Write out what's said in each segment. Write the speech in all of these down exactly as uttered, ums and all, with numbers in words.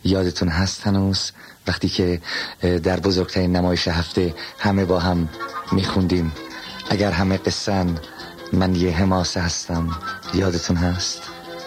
یادتون هست هنوز وقتی که در بزرگترین نمایش هفته همه با هم میخوندیم اگر همه قصه‌ن من یه حماسه هستم؟ یادتون هست؟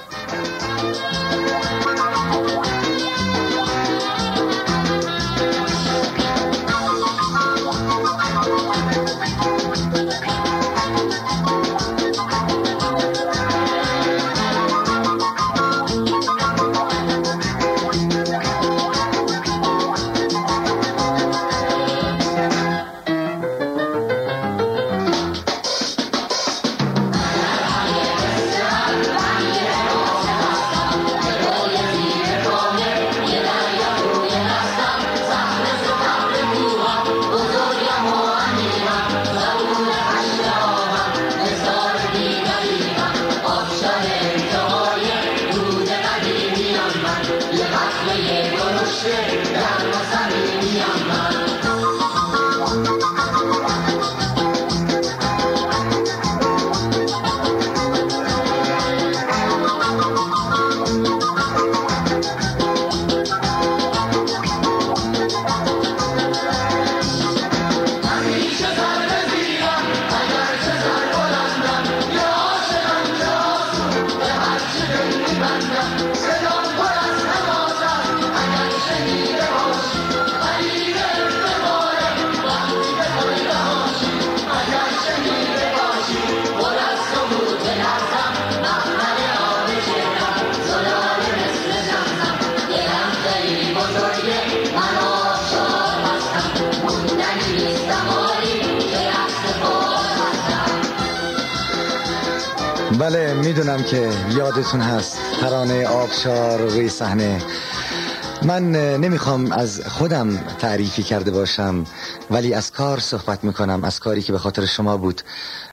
بله میدونم که یادتون هست ترانه آبشار روی صحنه. من نمیخوام از خودم تعریفی کرده باشم ولی از کار صحبت میکنم، از کاری که به خاطر شما بود